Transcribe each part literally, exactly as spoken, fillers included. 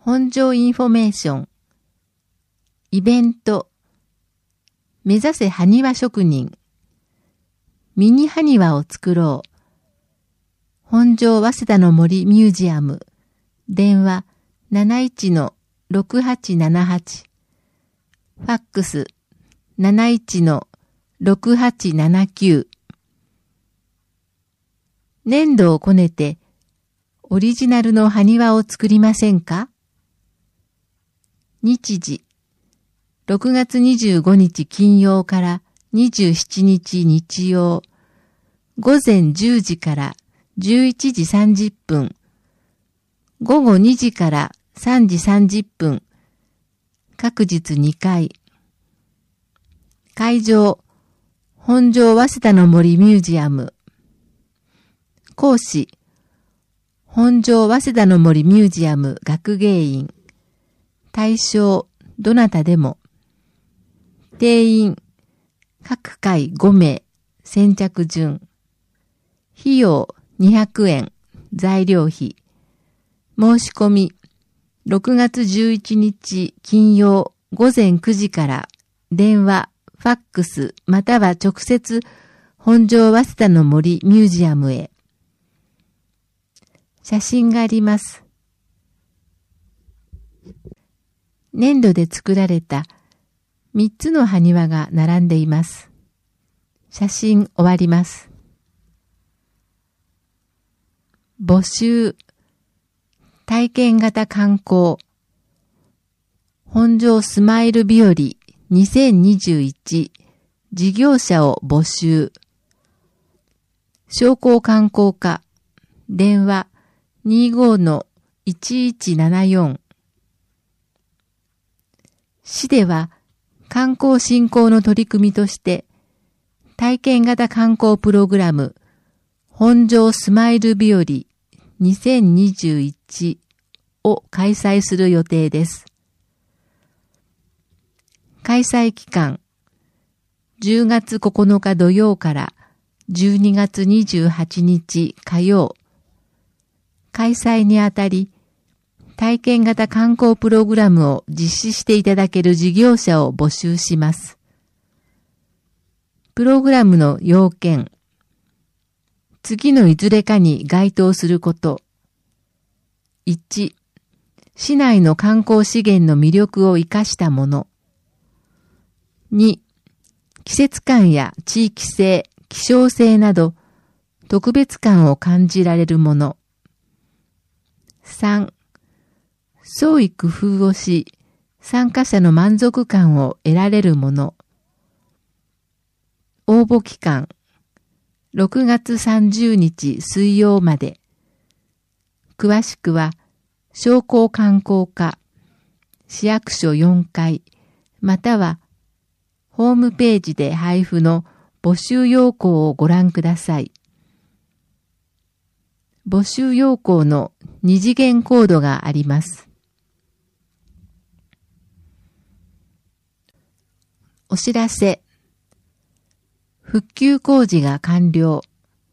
本庄インフォメーション、イベント、目指せ埴輪職人、ミニ埴輪を作ろう、本庄早稲田の森ミュージアム、電話 なないちのろくはちななはち、ファックス なないちのろくはちななきゅう。粘土をこねてオリジナルの埴輪を作りませんか？日時、ろくがつにじゅうごにち金曜からにじゅうしちにち日曜、午前じゅうじからじゅういちじさんじゅっぷん、午後にじからさんじさんじゅっぷん、各日にかい。会場、本庄早稲田の森ミュージアム。講師、本庄早稲田の森ミュージアム学芸員。対象、どなたでも。定員、各回ごめい、先着順。費用、にひゃくえん、材料費。申し込み、ろくがつじゅういちにち金曜午前くじから、電話、ファックス、または直接、本庄早稲田の森ミュージアムへ。写真があります。粘土で作られたみっつの埴輪が並んでいます。写真終わります。募集、体験型観光、本庄スマイル日和にせんにじゅういち事業者を募集。商工観光課、電話 にじゅうごのいちいちななよん。市では観光振興の取り組みとして体験型観光プログラム本庄スマイル日和にせんにじゅういちを開催する予定です。開催期間じゅうがつここのか土曜からじゅうにがつにじゅうはちにち火曜。開催にあたり体験型観光プログラムを実施していただける事業者を募集します。プログラムの要件。次のいずれかに該当すること。いち、市内の観光資源の魅力を生かしたもの。に、季節感や地域性、希少性など特別感を感じられるもの。さん、創意工夫をし、参加者の満足感を得られるもの。応募期間、ろくがつさんじゅうにち水曜まで。詳しくは、商工観光課、市役所よんかい、または、ホームページで配布の募集要項をご覧ください。募集要項の二次元コードがあります。お知らせ。復旧工事が完了。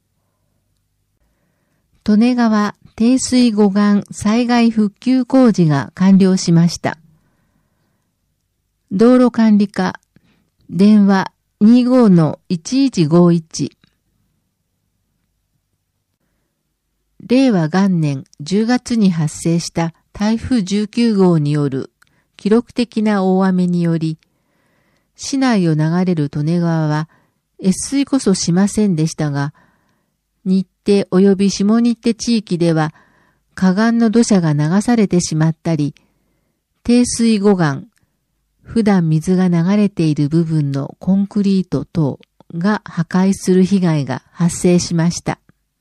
利根川低水護岸災害復旧工事が完了しました。道路管理課、電話 にじゅうごのいちいちごいち。令和元年じゅうがつに発生した台風じゅうきゅうごうによる記録的な大雨により、市内を流れる利根川は越水こそしませんでしたが、日程及び下日程地域では河岸の土砂が流されてしまったり、低水護岸、普段水が流れている部分のコンクリート等が破壊する被害が発生しました。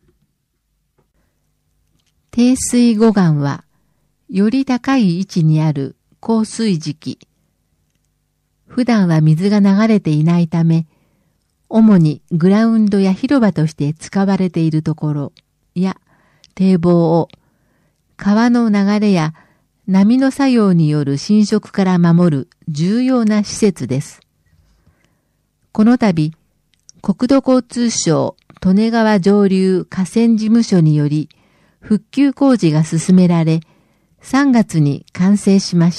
低水護岸は、より高い位置にある高水時。普段は水が流れていないため、主にグラウンドや広場として使われているところや堤防を川の流れや波の作用による浸食から守る重要な施設です。この度、国土交通省利根川上流河川事務所により復旧工事が進められ、 さんがつに完成しました。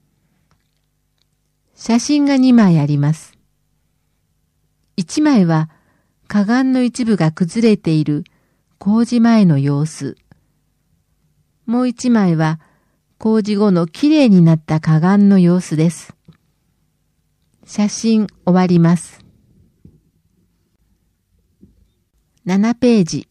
写真がにまいあります。いちまいは河岸の一部が崩れている工事前の様子。もういちまいは工事後のきれいになった河岸の様子です。写真終わります。ななページ。